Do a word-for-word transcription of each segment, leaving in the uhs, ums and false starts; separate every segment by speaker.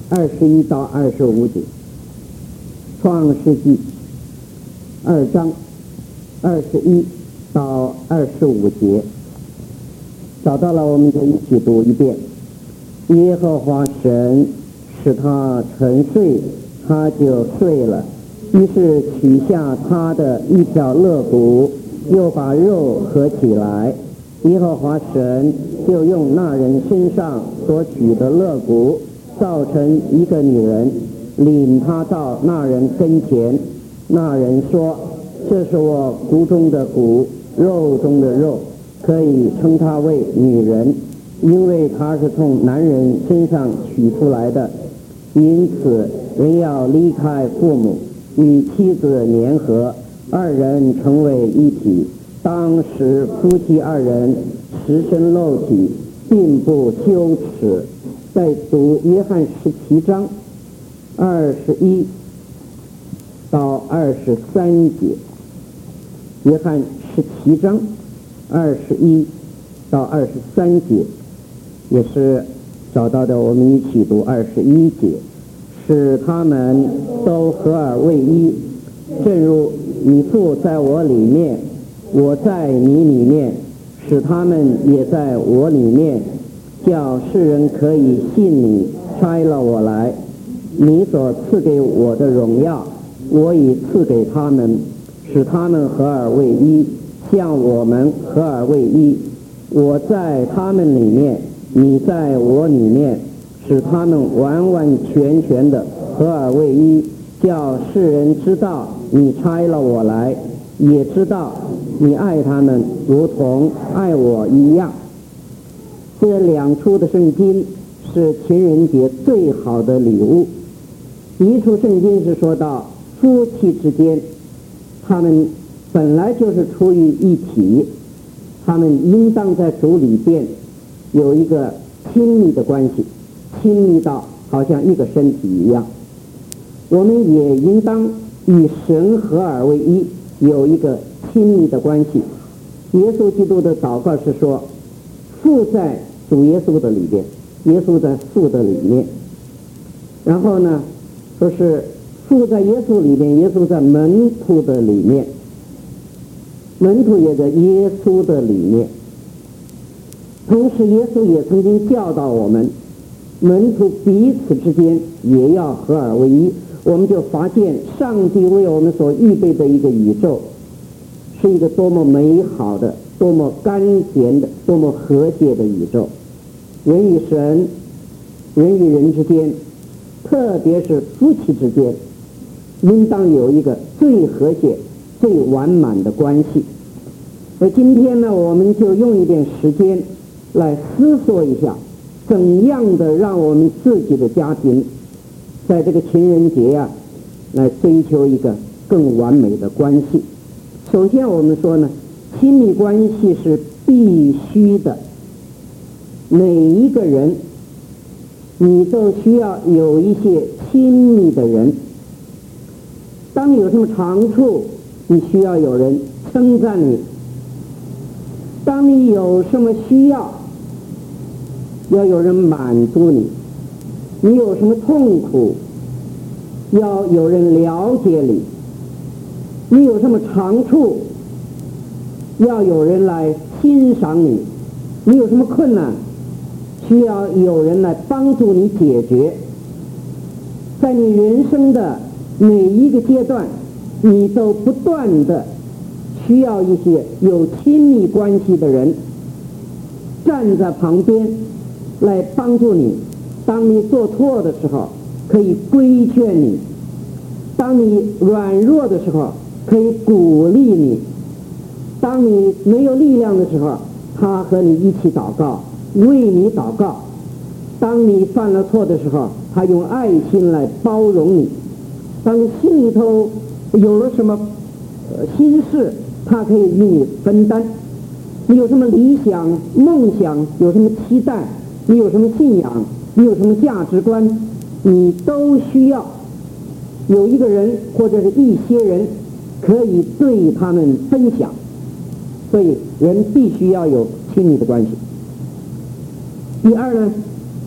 Speaker 1: 二十一到二十五节，创世纪二章二十一到二十五节，找到了，我们就一起读一遍。耶和华神使他沉睡，他就睡了，于是取下他的一条肋骨，又把肉合起来。耶和华神就用那人身上所取的肋骨造成一个女人，领他到那人跟前。那人说：这是我骨中的骨，肉中的肉，可以称她为女人，因为她是从男人身上取出来的。因此人要离开父母，与妻子联合，二人成为一体。当时夫妻二人实身肉体，并不羞耻。再读约翰十七章二十一到二十三节，约翰十七章二十一到二十三节，也是找到的，我们一起读二十一节。使他们都合而为一，正如你父在我里面，我在你里面，使他们也在我里面，叫世人可以信你差了我来。你所赐给我的荣耀，我已赐给他们，使他们合而为一，像我们合而为一。我在他们里面，你在我里面，使他们完完全全的合而为一，叫世人知道你差了我来，也知道你爱他们如同爱我一样。这两处的圣经是情人节最好的礼物。一处圣经是说到夫妻之间，他们本来就是出于一体，他们应当在主里边有一个亲密的关系，亲密到好像一个身体一样。我们也应当与神合而为一，有一个亲密的关系。耶稣基督的祷告是说，父在主耶稣的里边，耶稣在父的里面。然后呢，说是父在耶稣里面，耶稣在门徒的里面，门徒也在耶稣的里面。同时耶稣也曾经教导我们，门徒彼此之间也要合而为一。我们就发现上帝为我们所预备的一个宇宙是一个多么美好的，多么甘甜的，多么和谐的宇宙。人与神，人与人之间，特别是夫妻之间，应当有一个最和谐最完满的关系。而今天呢，我们就用一点时间来思索一下，怎样的让我们自己的家庭在这个情人节啊，来追求一个更完美的关系。首先我们说呢，亲密关系是必须的，每一个人你都需要有一些亲密的人。当你有什么长处，你需要有人称赞你；当你有什么需要，要有人满足你；你有什么痛苦，要有人了解你；你有什么长处，要有人来欣赏你；你有什么困难，需要有人来帮助你解决。在你人生的每一个阶段，你都不断的需要一些有亲密关系的人站在旁边来帮助你。当你做错的时候，可以规劝你；当你软弱的时候，可以鼓励你；当你没有力量的时候，他和你一起祷告，为你祷告；当你犯了错的时候，他用爱心来包容你；当你心里头有了什么呃心事，他可以与你分担。你有什么理想梦想，有什么期待，你有什么信仰，你有什么价值观，你都需要有一个人或者是一些人可以对他们分享。所以人必须要有亲密的关系。第二呢，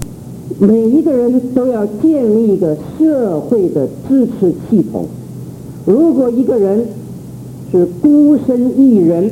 Speaker 1: 每一个人都要建立一个社会的支持系统。如果一个人是孤身一人，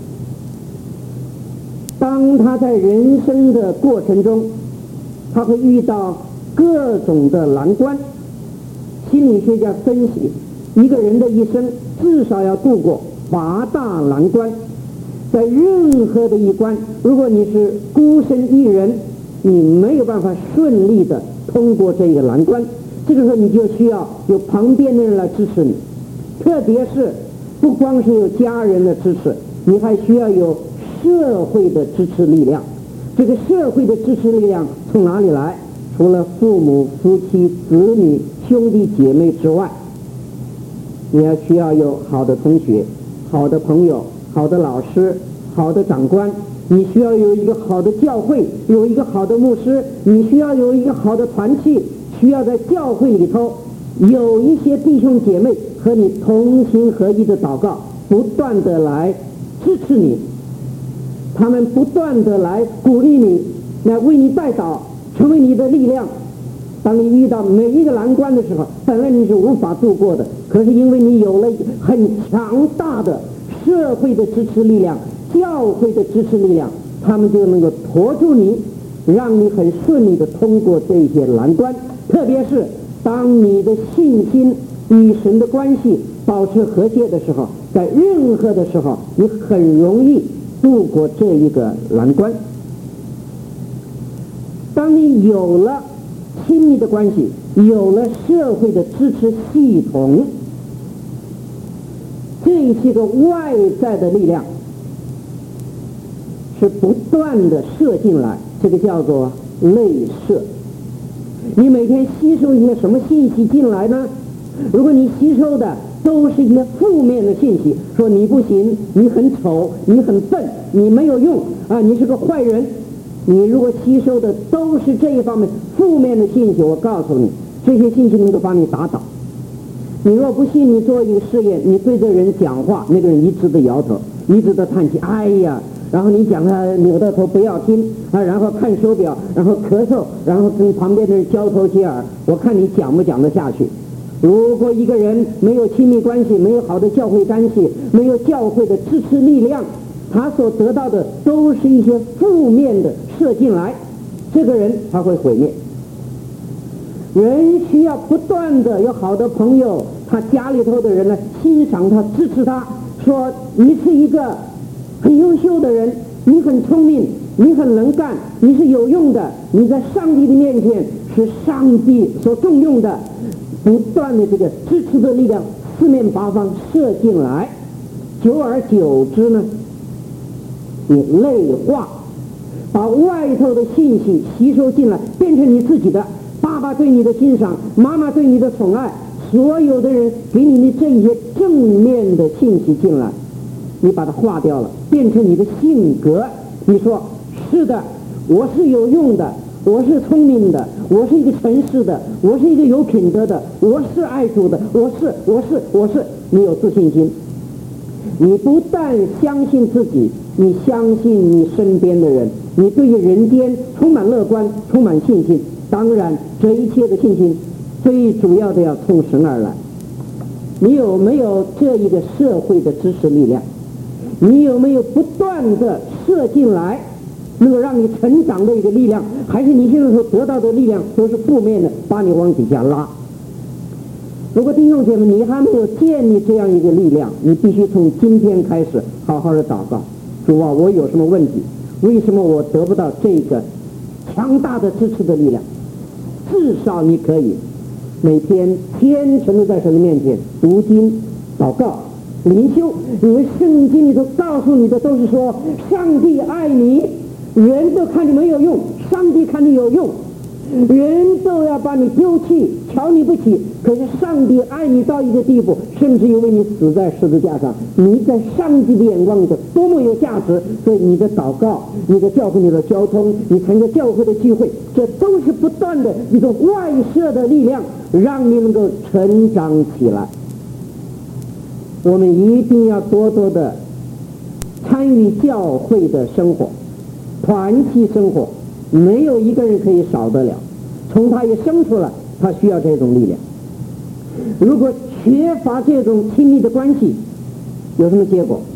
Speaker 1: 当他在人生的过程中，他会遇到各种的难关。心理学家分析，一个人的一生至少要度过八大难关。在任何的一关，如果你是孤身一人，你没有办法顺利的通过这个难关。这个时候你就需要有旁边的人来支持你，特别是不光是有家人的支持，你还需要有社会的支持力量。这个社会的支持力量从哪里来？除了父母、夫妻、子女、兄弟姐妹之外，你要需要有好的同学、好的朋友、好的老师、好的长官，你需要有一个好的教会，有一个好的牧师，你需要有一个好的团契，需要在教会里头有一些弟兄姐妹和你同心合一的祷告，不断的来支持你，他们不断的来鼓励你，来为你代祷，成为你的力量。当你遇到每一个难关的时候，本来你是无法度过的，可是因为你有了很强大的社会的支持力量、教会的支持力量，他们就能够拖住你，让你很顺利的通过这些难关。特别是当你的信心与神的关系保持和谐的时候，在任何的时候你很容易度过这一个难关。当你有了亲密的关系，有了社会的支持系统，这些个外在的力量是不断的射进来，这个叫做内射。你每天吸收一些什么信息进来呢？如果你吸收的都是一些负面的信息，说你不行，你很丑，你很笨，你没有用啊，你是个坏人，你如果吸收的都是这一方面负面的信息，我告诉你，这些信息能够把你打倒。你若不信，你做一个试验，你对着人讲话，那个人一直的摇头，一直的叹气，哎呀，然后你讲他扭到头不要听啊，然后看手表，然后咳嗽，然后跟旁边的人交头接耳，我看你讲不讲得下去。如果一个人没有亲密关系，没有好的教会关系，没有教会的支持力量，他所得到的都是一些负面的射进来，这个人他会毁灭。人需要不断的有好的朋友，他家里头的人呢欣赏他、支持他，说你是一个很优秀的人，你很聪明，你很能干，你是有用的，你在上帝的面前是上帝所重用的。不断的这个支持的力量四面八方射进来，久而久之呢，你内化，把外头的信息吸收进来，变成你自己的。爸爸对你的欣赏，妈妈对你的宠爱，所有的人给你的这些正面的信息进来，你把它化掉了，变成你的性格。你说是的，我是有用的，我是聪明的，我是一个诚实的，我是一个有品德的，我是爱主的，我是我是我是你有自信心。你不但相信自己，你相信你身边的人，你对于人间充满乐观，充满信心。当然这一切的信心最主要的要从神而来。你有没有这一个社会的支持力量？你有没有不断的射进来能够让你成长的一个力量？还是你现在所得到的力量都是负面的，把你往底下拉？如果弟兄姐妹你还没有建立这样一个力量，你必须从今天开始好好的祷告。主啊，我有什么问题？为什么我得不到这个强大的支持的力量？至少你可以每天虔诚的在神的面前读经、祷告、灵修，因为圣经里头告诉你的都是说上帝爱你，人都看你没有用，上帝看你有用，人都要把你丢弃，瞧你不起，可是上帝爱你到一个地步，甚至于为你死在十字架上，你在上帝的眼光里头多么有价值。所以你的祷告、你的教会、你的交通、你参加教会的聚会，这都是不断的一种外射的力量，让你能够成长起来。我们一定要多多的参与教会的生活、团契生活，没有一个人可以少得了。 从他一生出来，他需要这种力量。如果缺乏这种亲密的关系，有什么结果？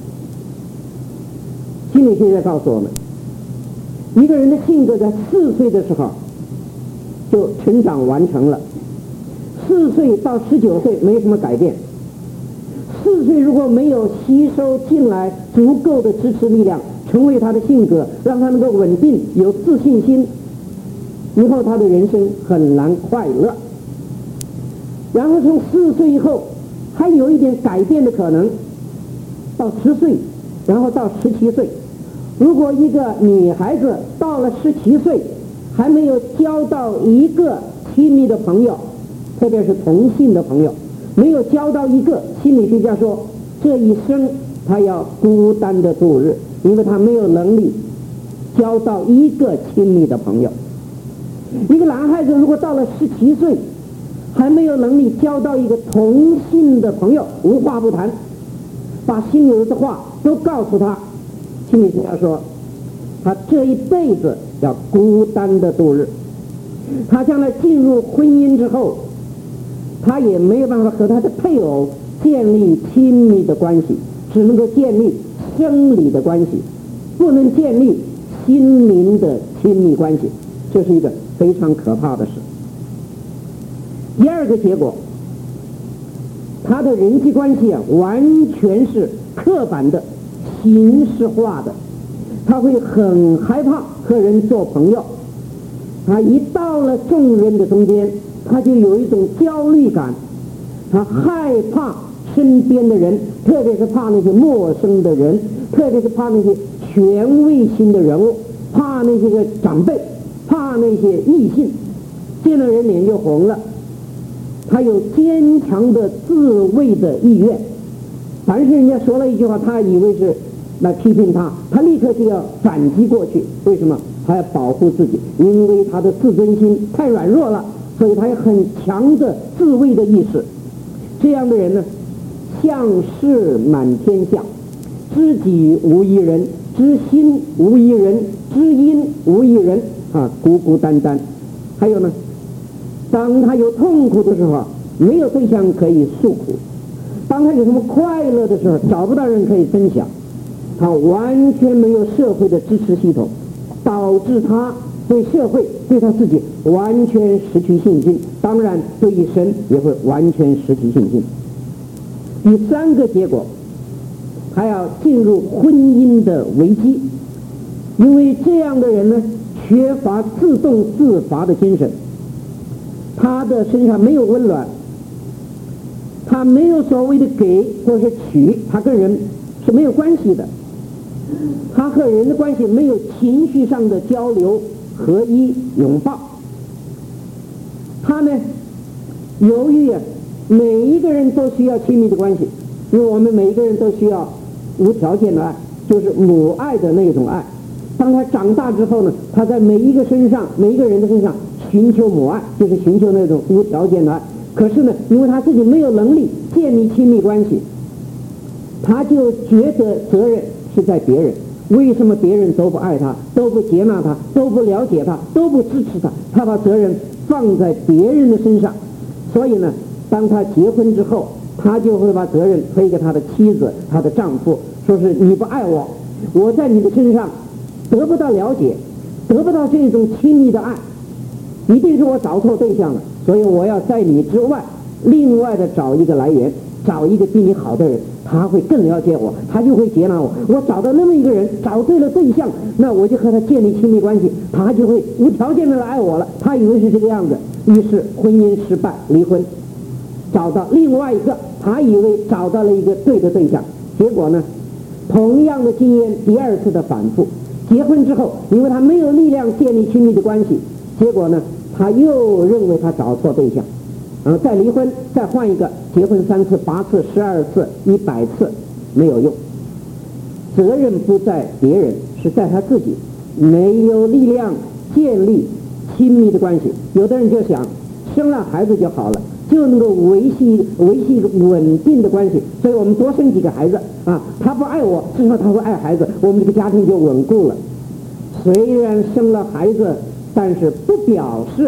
Speaker 1: 心理学家告诉我们，一个人的性格在四岁的时候就成长完成了，四岁到十九岁没什么改变。四岁如果没有吸收进来足够的支持力量，成为他的性格，让他能够稳定有自信心，以后他的人生很难快乐。然后从四岁以后还有一点改变的可能，到十岁，然后到十七岁。如果一个女孩子到了十七岁还没有交到一个亲密的朋友，特别是同性的朋友，没有交到一个，心理学家说这一生他要孤单的度日，因为他没有能力交到一个亲密的朋友。一个男孩子如果到了十七岁还没有能力交到一个同性的朋友，无话不谈，把心里的话都告诉他，心理学家说他这一辈子要孤单的度日。他将来进入婚姻之后，他也没有办法和他的配偶建立亲密的关系，只能够建立生理的关系，不能建立心灵的亲密关系，这是一个非常可怕的事。第二个结果，他的人际关系啊，完全是刻板的、形式化的，他会很害怕和人做朋友。他一到了众人的中间，他就有一种焦虑感，他害怕身边的人，特别是怕那些陌生的人，特别是怕那些权威性的人物，怕那些个长辈，怕那些异性，见了人脸就红了。他有坚强的自卫的意愿，凡是人家说了一句话，他以为是来批评他，他立刻就要反击过去。为什么？他要保护自己，因为他的自尊心太软弱了，所以他有很强的自卫的意识。这样的人呢，相视满天下，知己无一人，知心无一人，知音无一人啊，孤孤单单。还有呢，当他有痛苦的时候，没有对象可以诉苦；当他有什么快乐的时候，找不到人可以分享。他完全没有社会的支持系统，导致他对社会、对他自己完全失去信心，当然对于神也会完全失去信心。第三个结果，他要进入婚姻的危机，因为这样的人呢，缺乏自动自发的精神，他的身上没有温暖，他没有所谓的给或是取，他跟人是没有关系的，他和人的关系没有情绪上的交流、合一、拥抱。他呢，由于啊，每一个人都需要亲密的关系，因为我们每一个人都需要无条件的爱，就是母爱的那种爱。当他长大之后呢，他在每一个身上、每一个人的身上寻求母爱，就是寻求那种无条件的爱。可是呢，因为他自己没有能力建立亲密关系，他就觉得责任是在别人。为什么别人都不爱他，都不接纳他，都不了解他，都不支持他？他把责任放在别人的身上。所以呢，当他结婚之后，他就会把责任推给他的妻子、他的丈夫，说是你不爱我，我在你的身上得不到了解，得不到这种亲密的爱，一定是我找错对象了，所以我要在你之外另外的找一个来源，找一个比你好的人，他会更了解我，他就会接纳我。我找到那么一个人，找对了对象，那我就和他建立亲密关系，他就会无条件的来爱我了。他以为是这个样子，于是婚姻失败，离婚，找到另外一个，他以为找到了一个对的对象，结果呢，同样的经验第二次的反复。结婚之后，因为他没有力量建立亲密的关系，结果呢，他又认为他找错对象，然后再离婚，再换一个，结婚三次、八次、十二次、一百次，没有用。责任不在别人，是在他自己，没有力量建立亲密的关系。有的人就想生了孩子就好了，就能够维系维系一个稳定的关系，所以我们多生几个孩子啊，他不爱我，至少他会爱孩子，我们这个家庭就稳固了。虽然生了孩子，但是不表示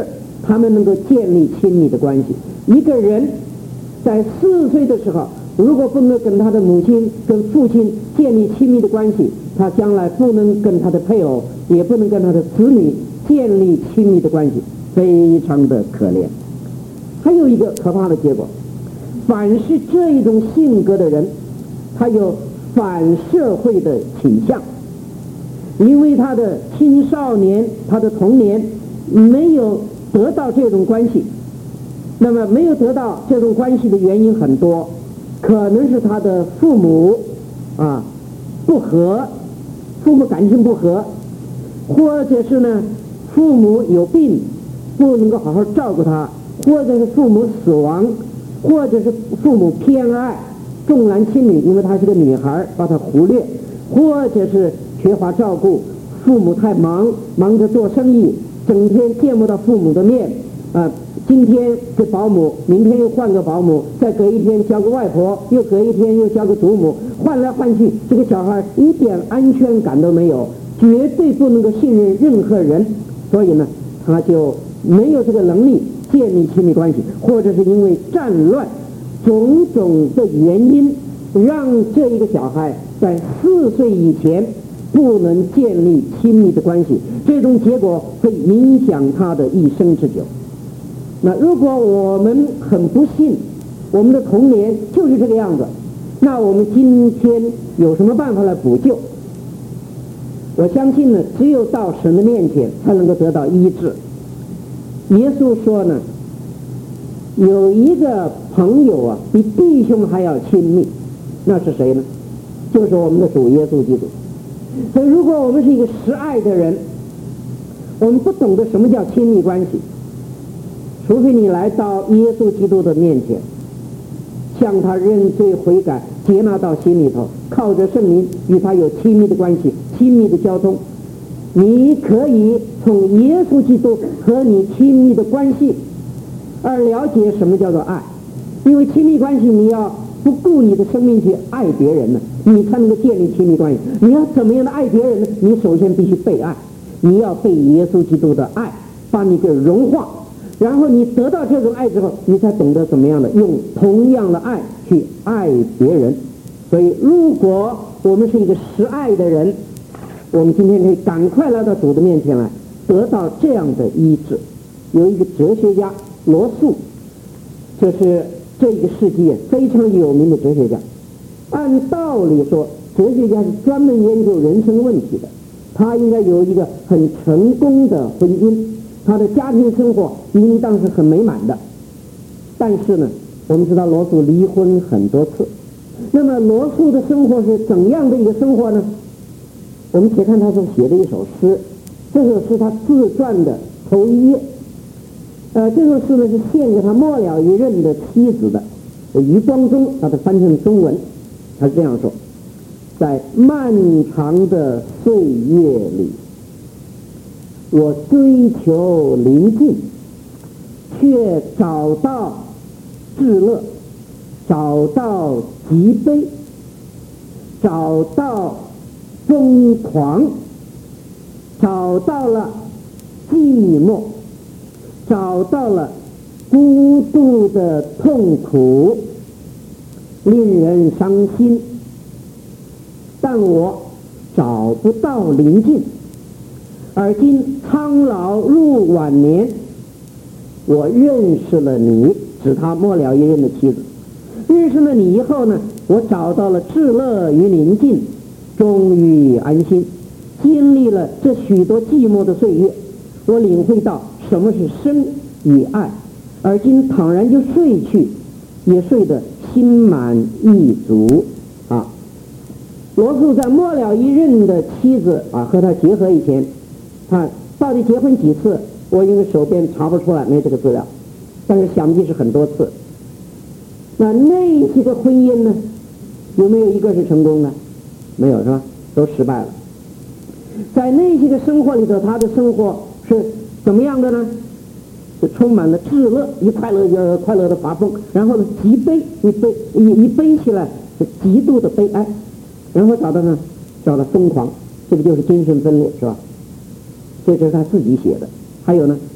Speaker 1: 他们能够建立亲密的关系。一个人在四岁的时候，如果不能跟他的母亲、跟父亲建立亲密的关系，他将来不能跟他的配偶，也不能跟他的子女建立亲密的关系，非常的可怜。还有一个可怕的结果，凡是这一种性格的人，他有反社会的倾向，因为他的青少年、他的童年没有得到这种关系。那么没有得到这种关系的原因很多，可能是他的父母啊不和，父母感情不和，或者是呢父母有病不能够好好照顾他，或者是父母死亡，或者是父母偏爱重男轻女，因为她是个女孩把她忽略，或者是缺乏照顾，父母太忙，忙着做生意，整天见不到父母的面啊。今天是保姆，明天又换个保姆，再隔一天交个外婆，又隔一天又交个祖母，换来换去，这个小孩一点安全感都没有，绝对不能够信任任何人，所以呢，他就没有这个能力建立亲密关系，或者是因为战乱种种的原因，让这一个小孩在四岁以前不能建立亲密的关系，这种结果会影响他的一生之久。那如果我们很不幸，我们的童年就是这个样子，那我们今天有什么办法来补救？我相信呢，只有到神的面前才能够得到医治。耶稣说呢，有一个朋友啊，比弟兄还要亲密，那是谁呢？就是我们的主耶稣基督。所以如果我们是一个实爱的人，我们不懂得什么叫亲密关系，除非你来到耶稣基督的面前，向他认罪悔改，接纳到心里头，靠着圣灵与他有亲密的关系，亲密的交通，你可以从耶稣基督和你亲密的关系而了解什么叫做爱。因为亲密关系你要不顾你的生命去爱别人呢，你才能够建立亲密关系。你要怎么样的爱别人呢？你首先必须被爱，你要被耶稣基督的爱把你给融化，然后你得到这种爱之后，你才懂得怎么样的用同样的爱去爱别人。所以如果我们是一个实爱的人，我们今天可以赶快来到主的面前来，得到这样的医治。有一个哲学家罗素，这是这个世纪非常有名的哲学家。按道理说，哲学家是专门研究人生问题的，他应该有一个很成功的婚姻，他的家庭生活应当是很美满的。但是呢，我们知道罗素离婚很多次。那么罗素的生活是怎样的一个生活呢？我们且看他所写的一首诗，这首诗他自传的头一页。呃，这首诗呢是献给他末了一任的妻子的，余光中把它翻成中文，他是这样说：在漫长的岁月里，我追求宁静，却找到至乐，找到极悲，找到疯狂，找到了寂寞，找到了孤独的痛苦，令人伤心。但我找不到宁静，而今苍老入晚年，我认识了你，指他末了一任的妻子。认识了你以后呢，我找到了至乐与宁静，终于安心。经历了这许多寂寞的岁月，我领会到什么是生与爱，而今倘然就睡去，也睡得心满意足啊。罗素在末了一任的妻子啊和他结合以前，他到底结婚几次，我因为手边查不出来，没这个资料，但是想必是很多次。那那些个婚姻呢，有没有一个是成功的？没有，是吧？都失败了。在那些个生活里头，他的生活是怎么样的呢？是充满了至乐，一快乐就快乐的发疯，然后呢极悲，一悲一一悲起来是极度的悲哀，然后找到呢找到疯狂，这个就是精神分裂，是吧？这是他自己写的。还有呢，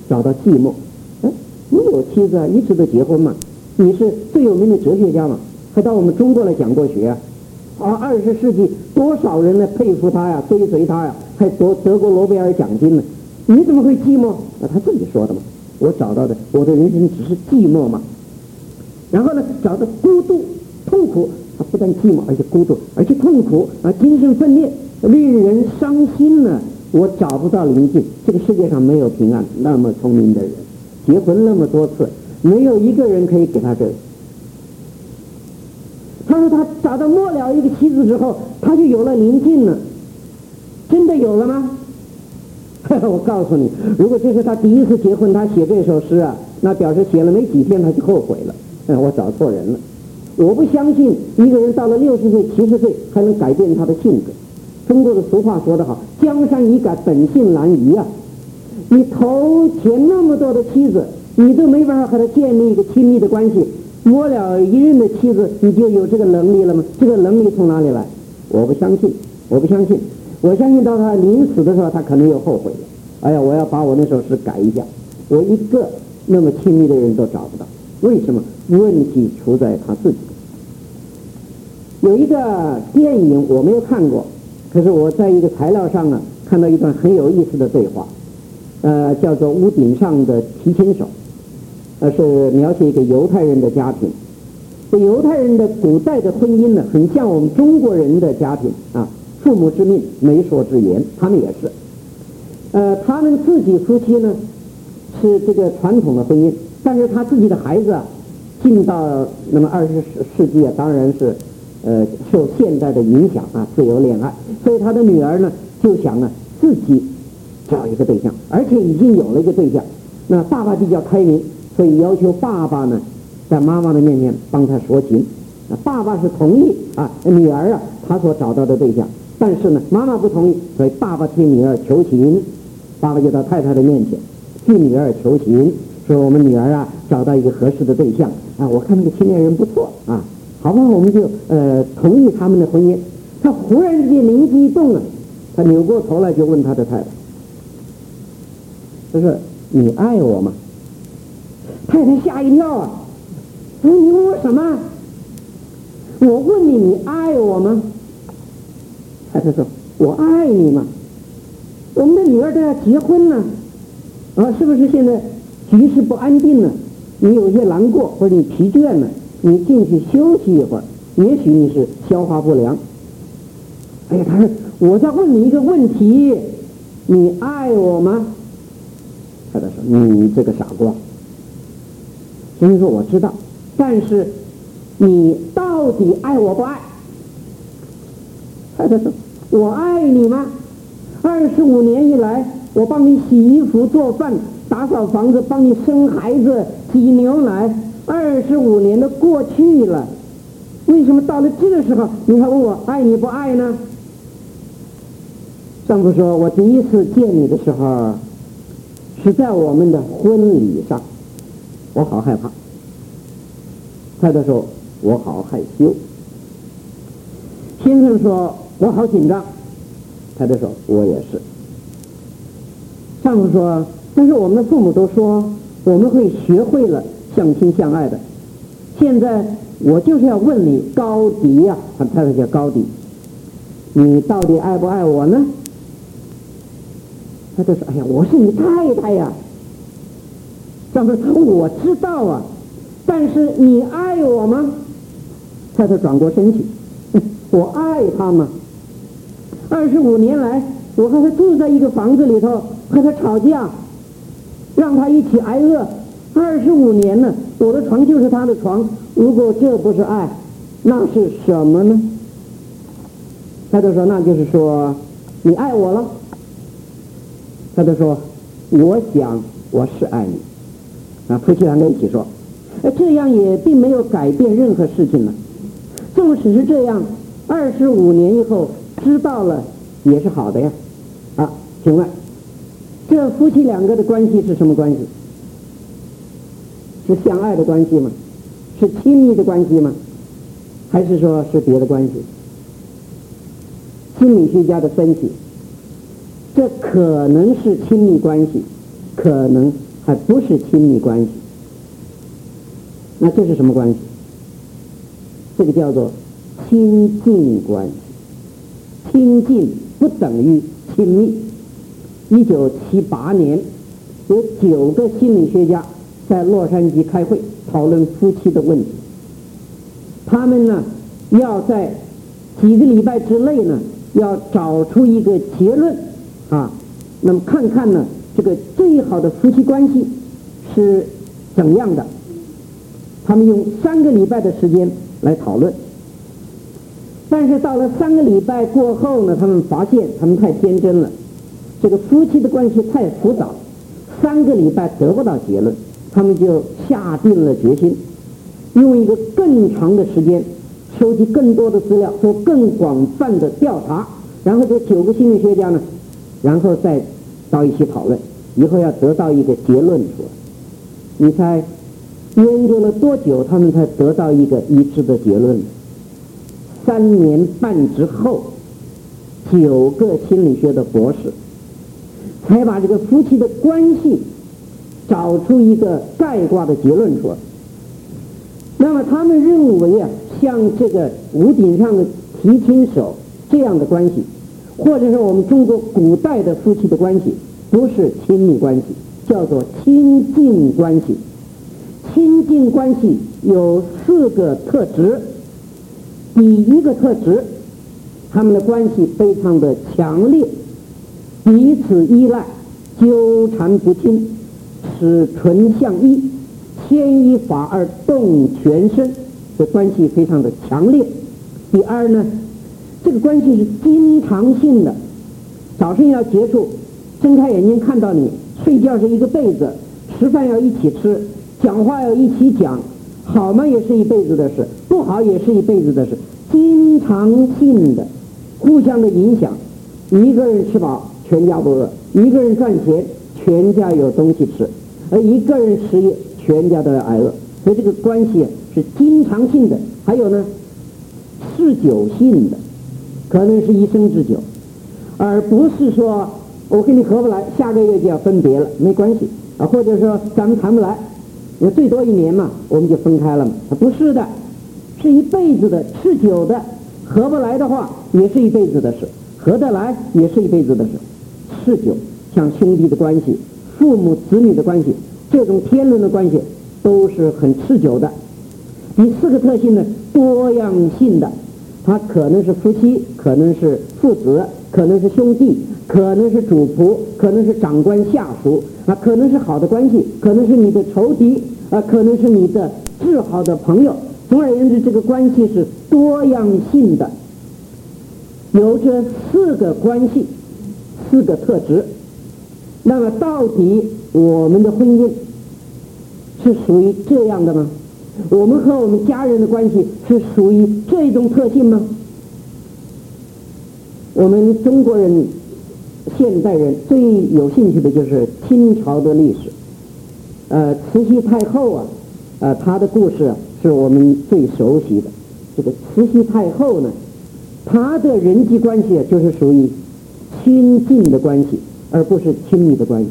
Speaker 1: 找到寂寞。哎，你有妻子啊，一直都结婚嘛，你是最有名的哲学家嘛，还到我们中国来讲过学啊。啊，二十世纪多少人来佩服他呀，追随他呀，还得德国诺贝尔奖金呢？你怎么会寂寞？那他自己说的嘛。我找到的，我的人生只是寂寞嘛。然后呢，找到孤独、痛苦，啊，不但寂寞，而且孤独，而且痛苦啊，精神分裂，令人伤心呢。我找不到宁静，这个世界上没有平安。那么聪明的人，结婚那么多次，没有一个人可以给他这个。他说他找到末了一个妻子之后，他就有了宁静了。真的有了吗？我告诉你，如果这是他第一次结婚，他写这首诗啊，那表示写了没几天他就后悔了。哎，我找错人了。我不相信一个人到了六十岁、七十岁还能改变他的性格。中国的俗话说得好，江山易改，本性难移啊。你头前那么多的妻子，你都没办法和他建立一个亲密的关系。摸了一任的妻子，你就有这个能力了吗？这个能力从哪里来？我不相信，我不相信，我相信到他临死的时候，他可能又后悔了。哎呀，我要把我那首诗改一下，我一个那么亲密的人都找不到。为什么？问题出在他自己。有一个电影我没有看过，可是我在一个材料上呢看到一段很有意思的对话，呃，叫做《屋顶上的提琴手》。呃，是描写一个犹太人的家庭。这犹太人的古代的婚姻呢，很像我们中国人的家庭啊，父母之命，媒妁之言，他们也是。呃，他们自己夫妻呢是这个传统的婚姻，但是他自己的孩子啊，进到那么二十世纪啊，当然是呃受现代的影响啊，自由恋爱，所以他的女儿呢就想呢自己找一个对象，而且已经有了一个对象。那爸爸比较开明。所以要求爸爸呢，在妈妈的面前帮他说情。爸爸是同意啊，女儿啊，他所找到的对象，但是呢，妈妈不同意，所以爸爸替女儿求情。爸爸就到太太的面前替女儿求情，说我们女儿啊找到一个合适的对象啊，我看那个青年人不错啊，好吧，我们就呃同意他们的婚姻。他忽然之间灵机一动了，他扭过头来就问他的太太，他说：“你爱我吗？”太太吓一跳啊！说：“你问我什么？我问你，你爱我吗？”太太说：“我爱你嘛。我们的女儿都要结婚了，啊，是不是现在局势不安定了？你有些难过，或者你疲倦了，你进去休息一会儿，也许你是消化不良。”哎呀，他说：“我在问你一个问题，你爱我吗？”太太说：“你这个傻瓜。”先生说：“我知道，但是你到底爱我不爱？”太太说：“我爱你吗？二十五年以来，我帮你洗衣服、做饭、打扫房子，帮你生孩子、挤牛奶，二十五年都过去了，为什么到了这个时候，你还问我爱你不爱呢？”丈夫说：“我第一次见你的时候，是在我们的婚礼上。”我好害怕。太太说：“我好害羞。”先生说：“我好紧张。”太太说：“我也是。”丈夫说：“但是我们的父母都说我们会学会了相亲相爱的。现在我就是要问你，高迪呀、啊，太太叫高迪，你到底爱不爱我呢？”太太说：“哎呀，我是你太太呀。”丈夫说：“我知道啊，但是你爱我吗？”太太转过身去：“我爱他吗？二十五年来，我和他住在一个房子里头，和他吵架，让他一起挨饿。二十五年了，我的床就是他的床。如果这不是爱，那是什么呢？”太太说：“那就是说，你爱我了。”太太说：“我想我是爱你。”啊，夫妻两个一起说，这样也并没有改变任何事情了。纵使是这样，二十五年以后知道了也是好的呀。啊，请问，这夫妻两个的关系是什么关系？是相爱的关系吗？是亲密的关系吗？还是说是别的关系？心理学家的分析，这可能是亲密关系，可能还不是亲密关系。那这是什么关系？这个叫做亲近关系。亲近不等于亲密。一九七八年，有九个心理学家在洛杉矶开会讨论夫妻的问题。他们呢，要在几个礼拜之内呢，要找出一个结论啊。那么看看呢，这个最好的夫妻关系是怎样的？他们用三个礼拜的时间来讨论。但是到了三个礼拜过后呢，他们发现他们太天真了，这个夫妻的关系太复杂，三个礼拜得不到结论，他们就下定了决心，用一个更长的时间收集更多的资料，做更广泛的调查，然后这九个心理学家呢，然后再到一起讨论，以后要得到一个结论出来。你猜研究了多久，他们才得到一个一致的结论呢？三年半之后，九个心理学的博士才把这个夫妻的关系找出一个概括的结论出来。那么他们认为啊，像这个屋顶上的提琴手这样的关系，或者是我们中国古代的夫妻的关系，不是亲密关系，叫做亲近关系。亲近关系有四个特质。第一个特质，他们的关系非常的强烈，彼此依赖，纠缠不清，齿唇相依，牵一发而动全身，这关系非常的强烈。第二呢，这个关系是经常性的，早晨要接触，睁开眼睛看到你，睡觉是一个被子，吃饭要一起吃，讲话要一起讲，好嘛也是一辈子的事，不好也是一辈子的事，经常性的互相的影响。一个人吃饱全家不饿，一个人赚钱全家有东西吃，而一个人失业全家都要挨饿。所以这个关系是经常性的。还有呢，持久性的，可能是一生之久，而不是说我跟你合不来，下个月就要分别了，没关系啊，或者说咱们谈不来，那最多一年嘛，我们就分开了嘛。不是的，是一辈子的，持久的。合不来的话也是一辈子的事，合得来也是一辈子的事。持久，像兄弟的关系、父母子女的关系，这种天伦的关系都是很持久的。第四个特性呢，多样性的，它可能是夫妻，可能是父子，可能是兄弟，可能是主仆，可能是长官下属啊，可能是好的关系，可能是你的仇敌啊，可能是你的至好的朋友。总而言之，这个关系是多样性的，有这四个关系，四个特质。那么到底我们的婚姻是属于这样的吗？我们和我们家人的关系是属于这种特性吗？我们中国人现代人最有兴趣的就是清朝的历史。呃，慈禧太后啊，呃，她的故事啊，是我们最熟悉的。这个慈禧太后呢，她的人际关系就是属于亲近的关系，而不是亲密的关系。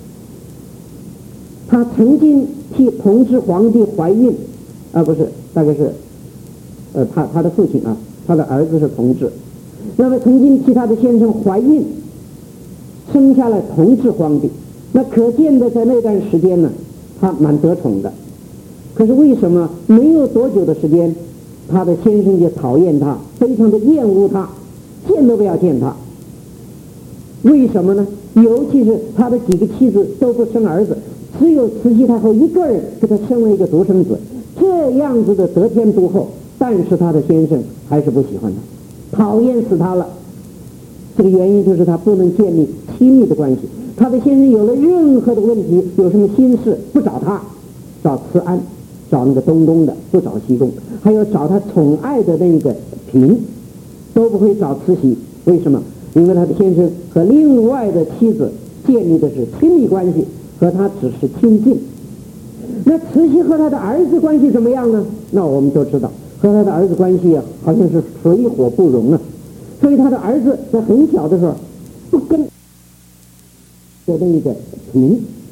Speaker 1: 她曾经替同治皇帝怀孕，啊，不是，大概是，呃，他他的父亲啊，他的儿子是同治，那么曾经替他的先生怀孕，生下了同治皇帝。那可见的在那段时间呢，他蛮得宠的。可是为什么没有多久的时间，他的先生就讨厌他，非常的厌恶他，见都不要见他？为什么呢？尤其是他的几个妻子都不生儿子，只有慈禧太后一个人给他生了一个独生子，这样子的得天独厚，但是他的先生还是不喜欢他，讨厌死他了。这个原因就是他不能建立亲密的关系。他的先生有了任何的问题，有什么心事，不找他，找慈安，找那个东宫的，不找西宫，还有找他宠爱的那个嫔，都不会找慈禧。为什么？因为他的先生和另外的妻子建立的是亲密关系，和他只是亲近。那慈禧和他的儿子关系怎么样呢？那我们都知道，和他的儿子关系啊，好像是水火不容啊。所以他的儿子在很小的时候不跟的那个嫔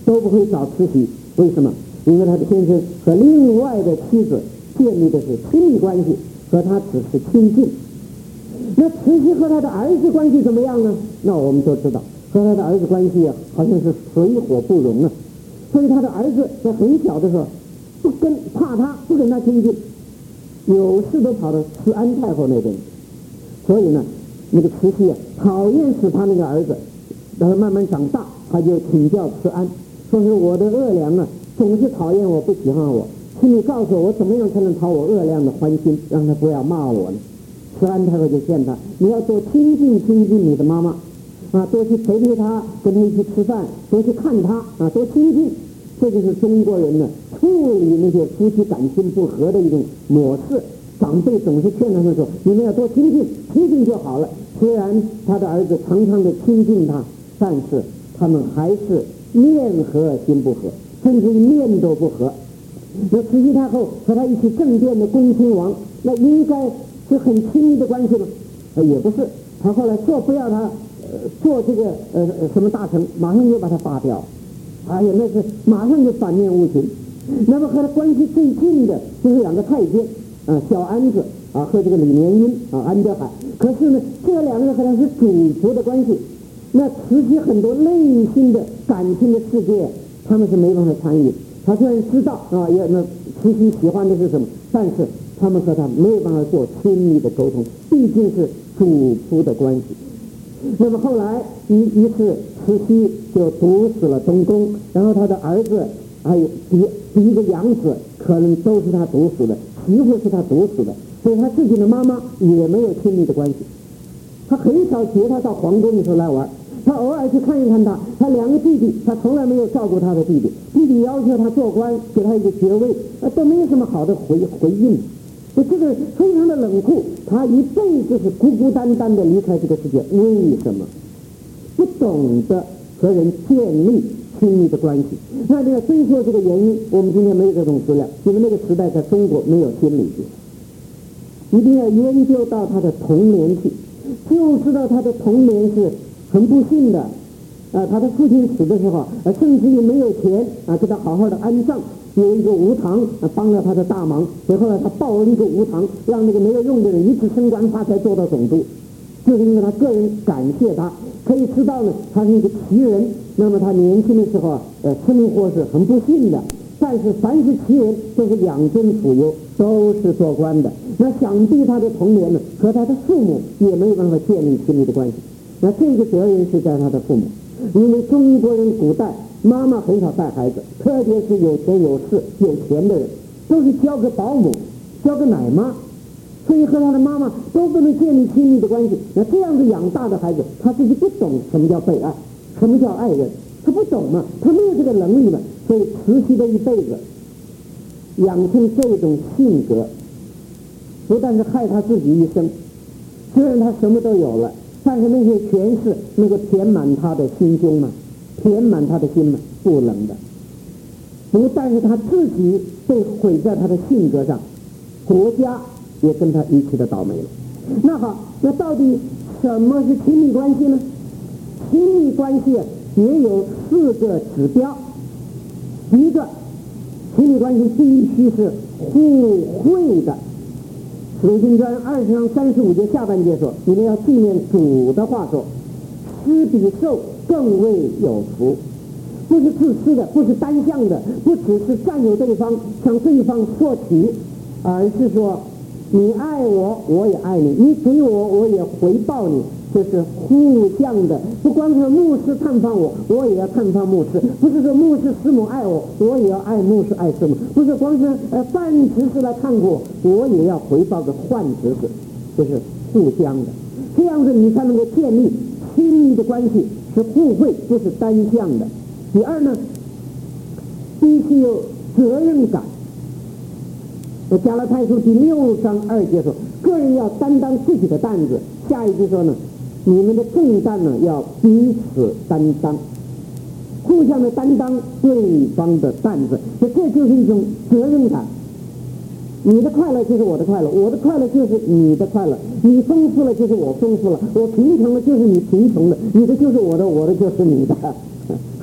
Speaker 1: 都不会找慈禧。为什么？因为他的先生和另外的妻子建立的是亲密关系，和他只是亲近。那慈禧和他的儿子关系怎么样呢？那我们都知道，和他的儿子关系啊，好像是水火不容啊。所以他的儿子在很小的时候，不跟怕他，不跟他亲近，有事都跑到慈安太后那边。所以呢，那个慈禧啊，讨厌死他那个儿子。然后慢慢长大，他就请教慈安，说是我的恶良啊，总是讨厌我，不喜欢我，请你告诉我，我怎么样才能讨我恶良的欢心，让他不要骂我呢？慈安太后就劝他，你要多亲近亲近你的妈妈啊，多去陪陪她，跟她一起吃饭，多去看她啊，多亲近。这就是中国人呢处理那些夫妻感情不和的一种模式。长辈总是劝他们说，你们要多亲近，亲近就好了。虽然他的儿子常常的亲近他，但是他们还是面和心不和，甚至于面都不和。那慈禧太后和他一起政变的恭亲王，那应该是很亲密的关系吗？呃，也不是。他后来说不要他呃做这个呃什么大臣，马上就把他罢掉。哎呀，那是马上就反面无情。那么和他关系最近的就是两个太监啊，小安子啊和这个李莲英啊，安德海。可是呢，这两个人和他是主仆的关系。那慈禧很多内心的感情的世界，他们是没办法参与。他虽然知道啊，也那慈禧喜欢的是什么，但是他们和他没有办法做亲密的沟通，毕竟是主仆的关系。那么后来于于是慈禧就毒死了东宫，然后他的儿子还有第第一个养子可能都是他毒死的，媳妇是他毒死的，所以他自己的妈妈也没有亲密的关系。他很少接他到皇宫里头来玩，他偶尔去看一看他，他两个弟弟，他从来没有照顾他的弟弟，弟弟要求他做官，给他一个爵位，啊，都没有什么好的回回应。这个非常的冷酷，他一辈子是孤孤单单的离开这个世界。为什么？不懂得和人建立亲密的关系。那这个追溯这个原因，我们今天没有这种资料，因为那个时代在中国没有心理学。一定要研究到他的童年去，就知道他的童年是很不幸的。啊，他的父亲死的时候，啊，甚至于没有钱啊，给他好好的安葬。有一个无堂啊，帮了他的大忙，所以后来他报了一个无堂，让那个没有用的人一次升官发财做到总督，就是因为他个人感谢他。可以知道呢，他是一个奇人。那么他年轻的时候啊，呃，生活是很不幸的。但是凡是奇人，都是养尊处优，都是做官的。那想必他的童年呢，和他的父母也没有办法建立亲密的关系。那这个责任是在他的父母，因为中国人古代妈妈很少带孩子，特别是有钱有势有钱的人，都是交个保姆，交个奶妈，所以和他的妈妈都不能建立亲密的关系。那这样子养大的孩子，他自己不懂什么叫被爱，什么叫爱人，他不懂嘛，他没有这个能力嘛。所以慈禧的一辈子养成这种性格，不但是害他自己一生，虽然他什么都有了，但是那些权势能够填满他的心胸嘛，填满他的心嘛，不能的。不但是他自己被毁在他的性格上，国家也跟他一起的倒霉了。那好，那到底什么是亲密关系呢？亲密关系也有四个指标。第一个，亲密关系必须是互惠的。《使徒行传》二十章三十五节下半节说，你们要纪念主的话说，施比受更为有福。不是自私的，不是单向的，不只是占有对方，向对方索取，而是说你爱我，我也爱你，你给我，我也回报你，这是互相的。不光是牧师探访我，我也要探访牧师；不是说牧师师母爱我，我也要爱牧师爱师母；不是光是呃范执事来看过，我也要回报给范执事，这是互相的。这样子你才能够建立亲密的关系，是互惠，不是单向的。第二呢，必须有责任感。加拉太书第六章二节说，个人要担当自己的担子。下一句说呢，你们的重担呢要彼此担当，互相的担当对方的担子，这这就是一种责任感。你的快乐就是我的快乐，我的快乐就是你的快乐，你丰富了就是我丰富了，我贫穷了就是你贫穷了，你的就是我的，我的就是你的。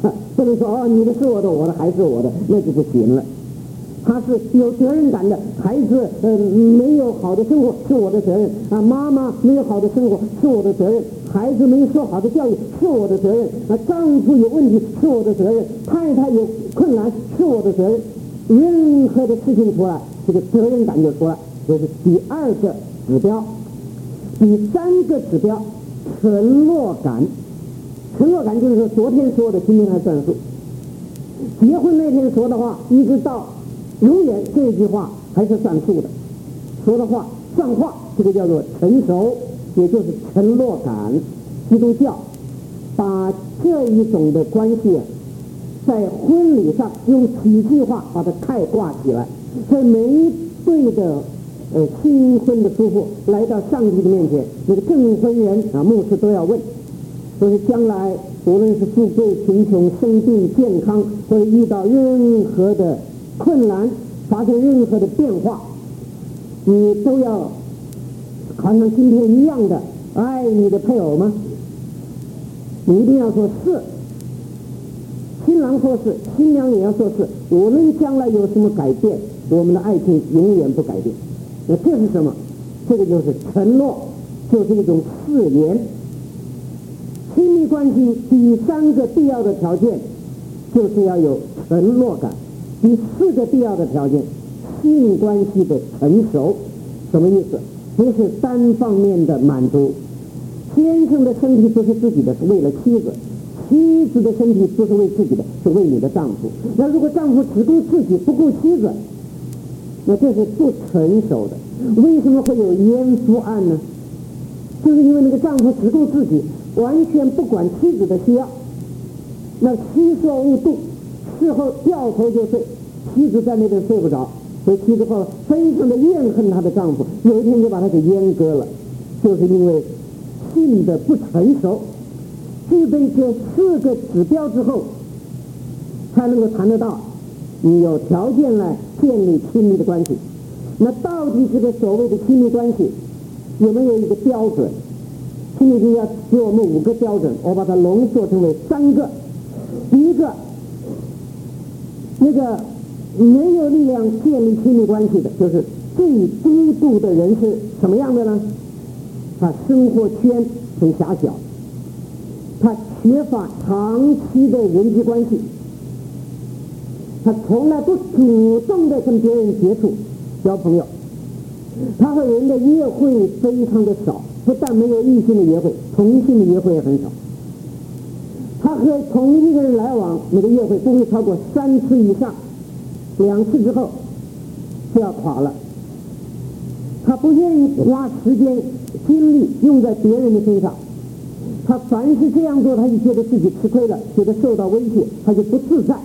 Speaker 1: 不能说哦，你的是我的，我的还是我的，那就不行了。他是有责任感的，孩子呃没有好的生活是我的责任啊，妈妈没有好的生活是我的责任，孩子没有受好的教育是我的责任啊，丈夫有问题是我的责任，太太有困难是我的责任。任何的事情出来，这个责任感就出来，这是第二个指标。第三个指标，承诺感。承诺感就是说昨天说的今天还算数，结婚那天说的话一直到永远这句话还是算数的，说的话算话，这个叫做成熟，也就是承诺感。基督教把这一种的关系在婚礼上用体系化把它概括起来，所以每一对的呃新婚的夫妇来到上帝的面前，那个证婚人啊牧师都要问，所以将来无论是富贵贫穷生病健康，或者遇到任何的困难，发生任何的变化，你都要好像今天一样的爱你的配偶吗？你一定要说是。新郎说是，新娘也要说是。我们将来有什么改变，我们的爱情永远不改变。那这是什么？这个就是承诺，就是一种誓言。亲密关系第三个必要的条件就是要有承诺感。第四个必要的条件，性关系的成熟。什么意思？不是单方面的满足。先生的身体不是自己的，是为了妻子；妻子的身体不是为自己的，是为你的丈夫。那如果丈夫只顾自己不顾妻子，那这是不成熟的。为什么会有阉夫案呢？就是因为那个丈夫只顾自己，完全不管妻子的需要，那虚说无度，事后掉头就睡，妻子在那边睡不着，所以妻子后非常的怨恨她的丈夫，有一天就把她给阉割了，就是因为性的不成熟。具备这四个指标之后，才能够谈得到你有条件来建立亲密的关系。那到底这个所谓的亲密关系有没有一个标准？心理学家给我们五个标准，我把它浓缩成为三个。第一个，那个没有力量建立亲密关系的，就是最低度的人是什么样的呢？他生活圈很狭小，他缺乏长期的人际关系，他从来不主动的跟别人接触交朋友，他和人的约会非常的少，不但没有异性的约会，同性的约会也很少。他和同一个人来往，那个约会不会超过三次以上，两次之后就要垮了。他不愿意花时间精力用在别人的身上，他凡是这样做，他就觉得自己吃亏了，觉得受到威胁，他就不自在。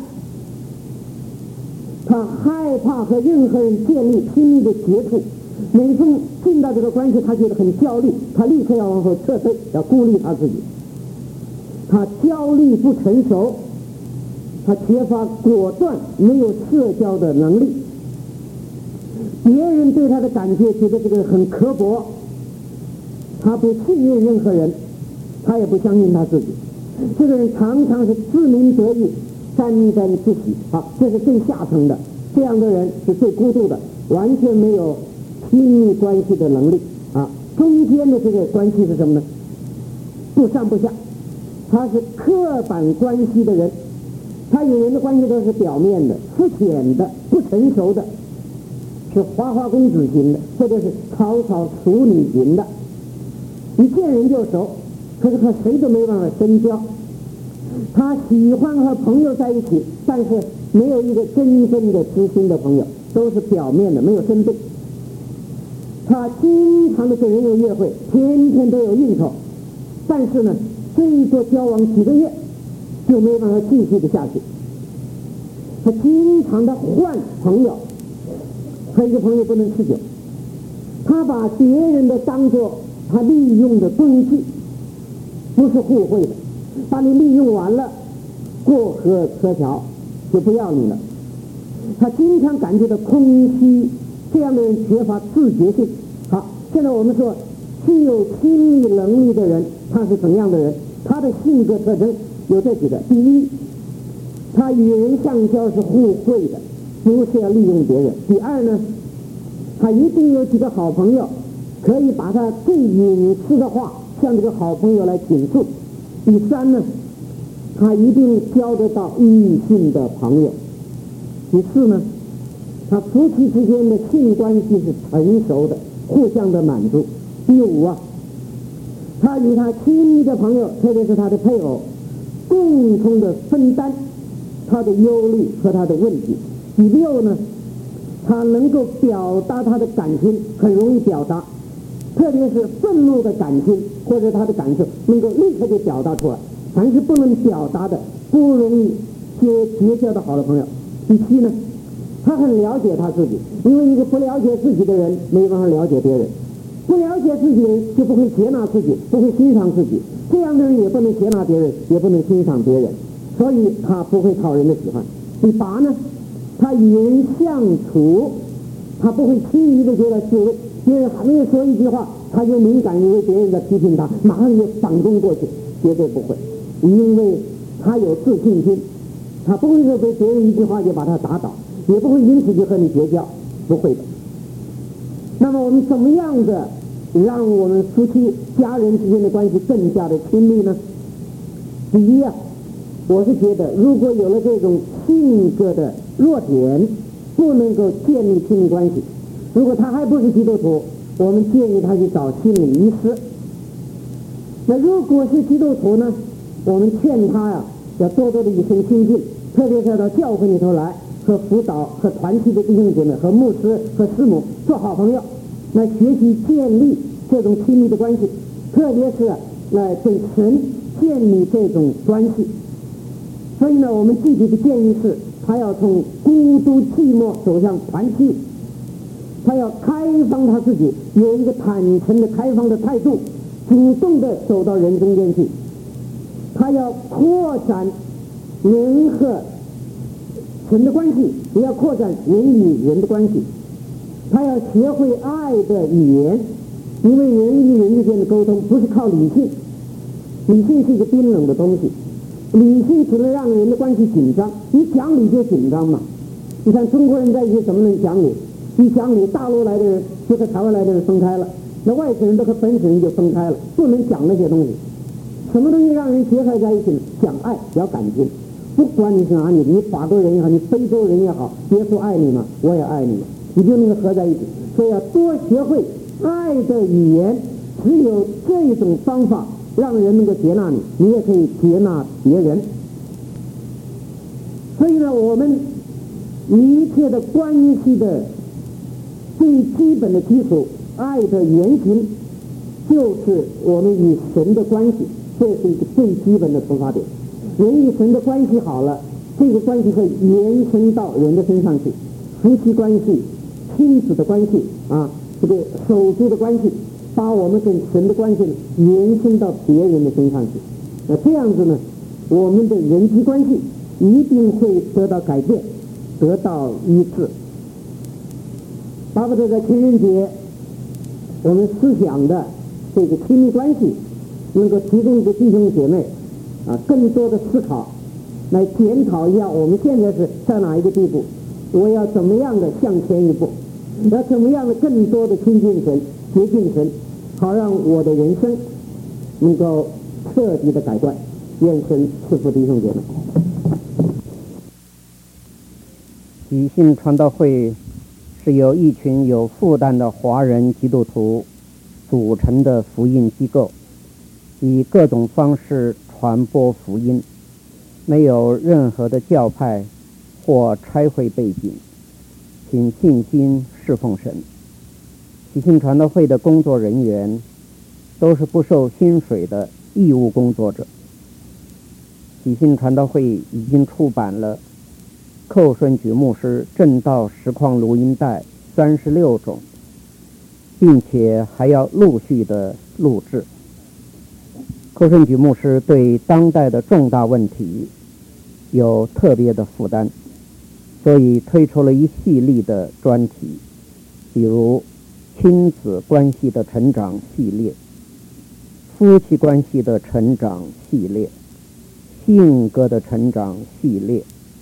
Speaker 1: 他害怕和任何人建立亲密的接触，每逢进到这个关系，他觉得很焦虑，他立刻要往后撤退，要孤立他自己。他焦虑不成熟，他缺乏果断，没有社交的能力。别人对他的感觉觉得这个人很刻薄，他不信任任何人，他也不相信他自己。这个人常常是自鸣得意，沾沾自喜。好，这是最下层的，这样的人是最孤独的，完全没有亲密关系的能力啊。中间的这个关系是什么呢？不上不下，他是刻板关系的人，他与人的关系都是表面的、肤浅的、不成熟的，是花花公子型的，或者是草草淑女型的。一见人就熟，可是和谁都没办法深交。他喜欢和朋友在一起，但是没有一个真正的知心的朋友，都是表面的，没有深度。他经常的跟人有约会，天天都有应酬，但是呢，最多交往几个月就没办法继续的下去。他经常的换朋友，和一个朋友不能持久。他把别人的当作他利用的工具，不是互惠的。把你利用完了，过河拆桥，就不要你了。他经常感觉到空虚，这样的人缺乏自觉性。好，现在我们说具有亲密能力的人，他是怎样的人？他的性格特征有这几个：第一， 他与人相交是互惠的，不是要利用别人。第二呢，他一定有几个好朋友，可以把他最隐私的话向这个好朋友来倾诉。第三呢，他一定交得到异性的朋友。第四呢，他夫妻之间的性关系是成熟的，互相的满足。第五啊，他与他亲密的朋友，特别是他的配偶，共同的分担他的忧虑和他的问题。第六呢，他能够表达他的感情，很容易表达，特别是愤怒的感情或者他的感受能够立刻就表达出来。凡是不能表达的，不容易结结交的好的朋友。第七呢，他很了解他自己，因为一个不了解自己的人没办法了解别人，不了解自己的人就不会接纳自己，不会欣赏自己，这样的人也不能接纳别人，也不能欣赏别人，所以他不会讨人的喜欢。第八呢，他与人相处，他不会轻易的觉得是为别人还没有说一句话，他就敏感因为别人在批评他，马上就反攻过去，绝对不会，因为他有自信心，他不会说被别人一句话就把他打倒，也不会因此就和你绝交，不会的。那么我们怎么样的让我们夫妻家人之间的关系更加的亲密呢？第一啊，我是觉得如果有了这种性格的弱点，不能够建立亲密关系，如果他还不是基督徒，我们建议他去找心理医师。那如果是基督徒呢，我们劝他呀、啊，要多多的与神亲近，特别是要到教会里头来，和辅导和团体的弟兄姐妹和牧师和师母做好朋友，来学习建立这种亲密的关系，特别是来对神建立这种关系。所以呢，我们具体的建议是，他要从孤独寂寞走向团体，他要开放他自己，有一个坦诚的开放的态度，主动的走到人中间去。他要扩展人和神的关系，也要扩展人与人的关系。他要学会爱的语言，因为人与人之间的沟通不是靠理性，理性是一个冰冷的东西，理性只能让人的关系紧张，一讲理就紧张嘛。你看中国人在一起怎么能讲理？一讲理，大陆来的人就和台湾来的人分开了，那外省人都和本省人就分开了，不能讲那些东西。什么东西让人结合在一起呢？讲爱，讲感情。不管你是哪里，你法国人也好，你非洲人也好，耶稣爱你嘛，我也爱你嘛，你就能够合在一起。所以要多学会爱的语言，只有这种方法让人能够接纳你，你也可以接纳别人。所以呢，我们一切的关系的最基本的基础，爱的原型就是我们与神的关系，这是一个最基本的出发点。人与神的关系好了，这个关系会延伸到人的身上去，夫妻关系、亲子的关系啊，这个手足的关系，把我们跟神的关系延伸到别人的身上去。那这样子呢，我们的人际关系一定会得到改变，得到医治。巴不得在情人节，我们思想的这个亲密关系能够提供给弟兄姐妹啊更多的思考，来检讨一下我们现在是在哪一个地步，我要怎么样的向前一步，要怎么样的更多的亲近神、接近神，好让我的人生能够彻底的改观。愿神赐福弟兄姐妹。
Speaker 2: 喜信传道会是由一群有负担的华人基督徒组成的福音机构，以各种方式传播福音，没有任何的教派或差会背景，请信心侍奉神。喜信传道会的工作人员都是不受薪水的义务工作者。喜信传道会已经出版了寇顺举牧师正道实况录音带三十六种，并且还要陆续的录制。寇顺举牧师对当代的重大问题有特别的负担，所以推出了一系列的专题，比如亲子关系的成长系列、夫妻关系的成长系列、性格的成长系列、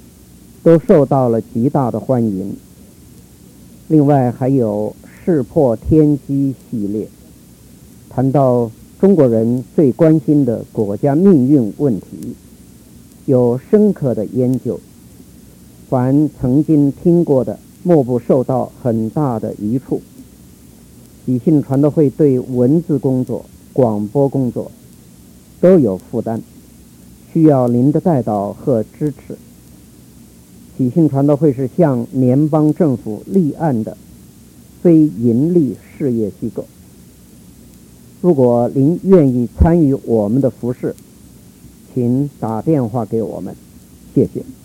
Speaker 2: 都受到了极大的欢迎。另外还有识破天机系列，谈到中国人最关心的国家命运问题，有深刻的研究，凡曾经听过的莫不受到很大的益处。喜信传道会对文字工作、广播工作都有负担，需要您的带导和支持。喜信传道会是向联邦政府立案的非盈利事业机构。如果您愿意参与我们的服事，请打电话给我们，谢谢。